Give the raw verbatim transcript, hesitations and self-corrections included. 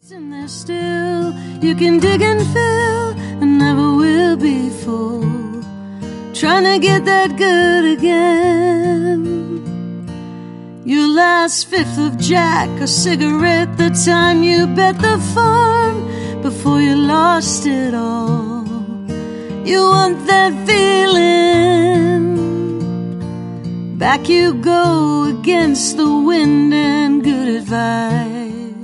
In there still, you can dig and fill, and never will be full. Trying to get that good again. Your last fifth of Jack, a cigarette, the time you bet the farm before you lost it all. You want that feeling. Back you go against the wind and good advice.